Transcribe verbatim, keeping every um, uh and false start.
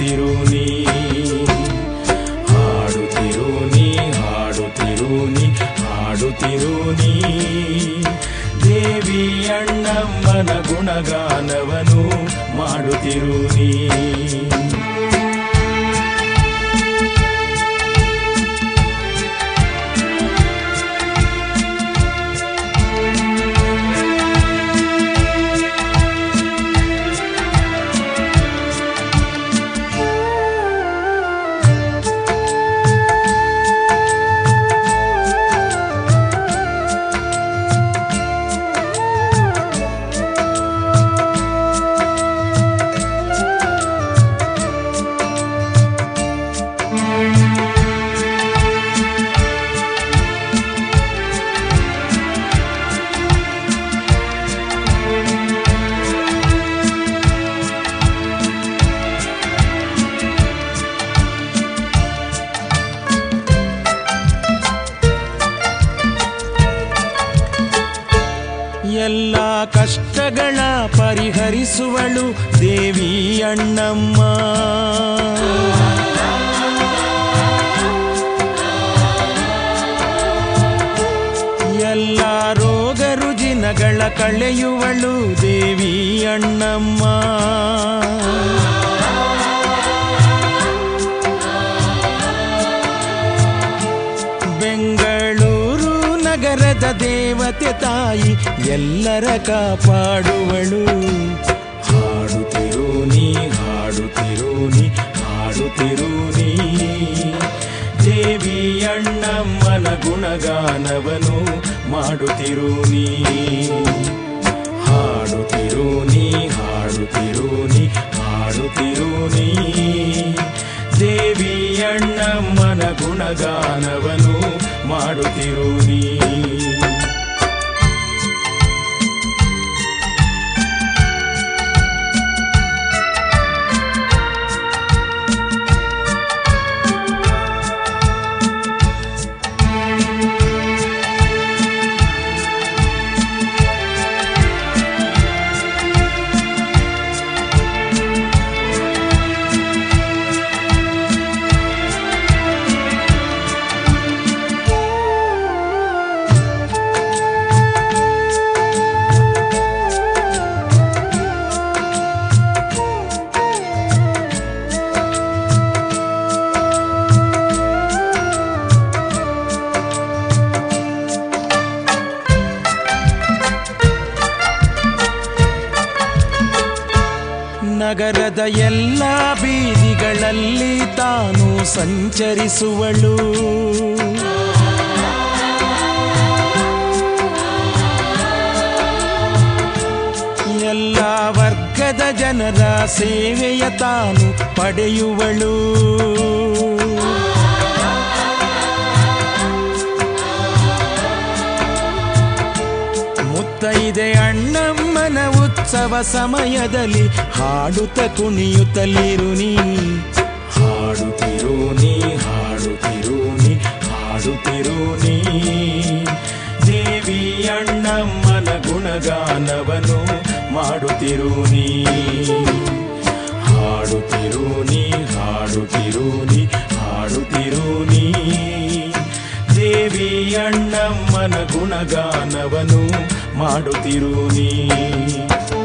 ಹಾಡುತ್ತಿರು ನೀ ಹಾಡುತ್ತಿರು ನೀ ಹಾಡುತ್ತಿರು ನೀ ಹಾಡುತ್ತಿರು ನೀ ದೇವಿ ಅಣ್ಣಮ್ಮನ ಗುಣಗಾನವನು ಮಾಡುತ್ತಿರು ನೀ ಎಲ್ಲ ಕಷ್ಟಗಳ ಪರಿಹರಿಸುವಳು ದೇವಿ ಅಣ್ಣಮ್ಮ ಎಲ್ಲ ರೋಗ ರುಜಿನಗಳ ಕಳೆಯುವಳು ದೇವಿ ಅಣ್ಣಮ್ಮ ಬೆಂಗಳೂರು ನಗರದ ದೇವತೆ ತಾಯಿ ಎಲ್ಲರ ಕಾಪಾಡುವಳು ಹಾಡುತ್ತಿರು ನೀ ಹಾಡುತ್ತಿರು ನೀ ಹಾಡುತ್ತಿರು ನೀ ದೇವಿ ಅಣ್ಣಮ್ಮನ ಗುಣಗಾನವನು ಮಾಡುತ್ತಿರು ನೀ ಹಾಡುತ್ತಿರು ನೀ ಹಾಡುತ್ತಿರು ನೀ ಹಾಡುತ್ತಿರು ನೀ ದೇವಿ ಅಣ್ಣಮ್ಮನ ಗುಣಗಾನವನು ಮಾಡುತ್ತಿರು ನೀ ನಗರದ ಎಲ್ಲ ಬೀದಿಗಳಲ್ಲಿ ತಾನು ಸಂಚರಿಸುವಳು ಎಲ್ಲ ವರ್ಗದ ಜನರ ಸೇವೆಯ ತಾನು ಪಡೆಯುವಳು ಮುತ್ತೈದೆ ಅಣ್ಣಮ್ಮನ ಉತ್ಸವ ಸಮಯದಲ್ಲಿ ಹಾಡುತ್ತ ಕುಣಿಯುತ್ತಲಿರು ನೀ ಹಾಡುತ್ತಿರು ನೀ ಹಾಡುತ್ತಿರು ನೀ ಹಾಡುತ್ತಿರು ನೀ ದೇವಿ ಅಣ್ಣಮ್ಮನ ಗುಣಗಾನವನು ಮಾಡುತ್ತಿರು ನೀ ಹಾಡುತ್ತಿರು ನೀ ಹಾಡುತ್ತಿರು ನೀ ಹಾಡುತ್ತಿರು ನೀ ದೇವಿ ಅಣ್ಣಮ್ಮನ ಗುಣಗಾನವನು ಮಾಡುತ್ತಿರು ನೀ